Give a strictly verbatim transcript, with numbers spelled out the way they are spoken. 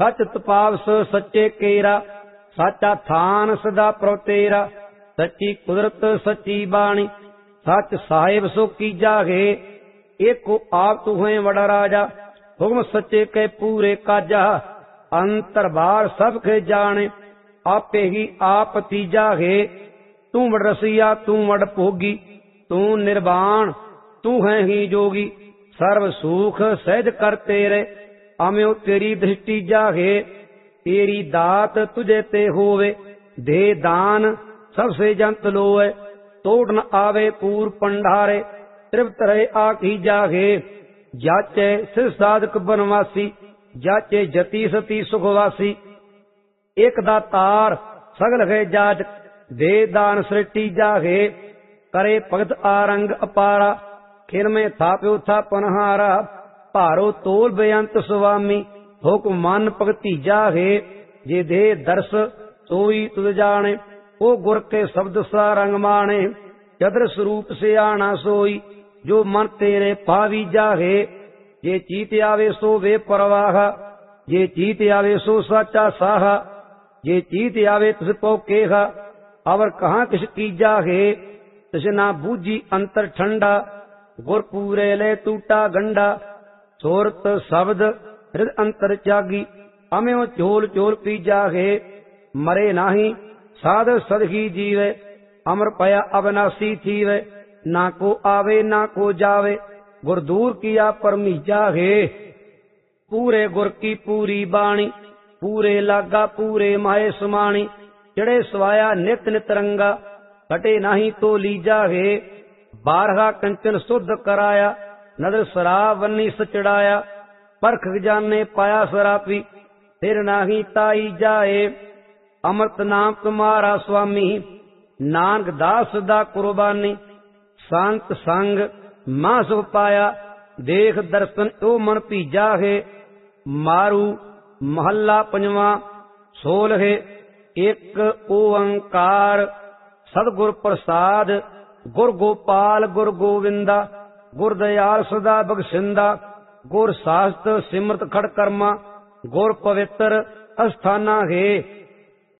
सच तपावस सच्चे केरा, साचा थान सदा प्रभ तेरा। सच्ची कुदरत सच्ची बाणी, सच साहिब सो कीजा है। एको आप तू है बड़ा राजा, हुक्म सच्चे के पूरे काजा। अंतर बार सब के जाने, आपे ही आप तीजा है। तू वड रसिया तू वड भोगी, तू निर्वाण तू है ही जोगी। सर्व सुख सहज कर तेरे, अम्यो तेरी दृष्टि जागे। तेरी दात तुझे ते होवे, दे दान सबसे जंत लोए। तोड़ न आवे पूर पंडारे, तृप्त रहे आखी जागे। जाचे सिर साधक बनवासी, जाचे जति सती सुखवासी। एक दातार सगल है जाच, दे दान सृष्टि जागे। करे भगत आरंग अपारा, खिर में थाप्यो था पनहारा। भारो तोल बेअंत स्वामी, हुक्म मन भगती जागे। जे दे दर्श सोई तुझ जाने, ओ गुर के शब्द सा रंग माने। चद्र स्वरूप से आना सोई, जो मन तेरे पावी जागे। जे चीत आवे सो वे परवाह, जे चीत आवे सो साचा साहा। जे चीत आवे तुझ पौ केहा, अवर कहाँ किस की जागे। तिस ना बूझी अंतर ठंडा, गुर पूरे ले टूटा गंडा। सोरत शब्द हृद अंतर त्यागी, अम्यो चोल चोल पी जागे। मरे नाही साध सदही जीवे, अमर पया अविनाशी थीवे। ना को आवे ना को जावे, गुर दूर किया परमी जागे। पूरे गुर की पूरी बाणी, पूरे लागा पूरे माए समाणी। चढ़े सवाया नित नित रंगा, कटे नाही तो ली जागे। बारहा कंचन शुद्ध कराया, नदर शराब वन्नी सचड़ाया। परख जाने पाया सरापी, फिर नाही ताई जाए। अमृत नाम तुम्हारा स्वामी, नानक दास दा कुर्बानी। संत संग मां सुख पाया, देख दर्शन ओ मन पीजा है। मारू महला पंजवा सोल है। एक ओंकार सदगुर प्रसाद, गुर गोपाल गुर गोविंदा। गुर दयाल सदा बख्शिंदा, गुर शास्त्र सिमरत खड़ कर्मा। गुर पवित्र अस्थाना है।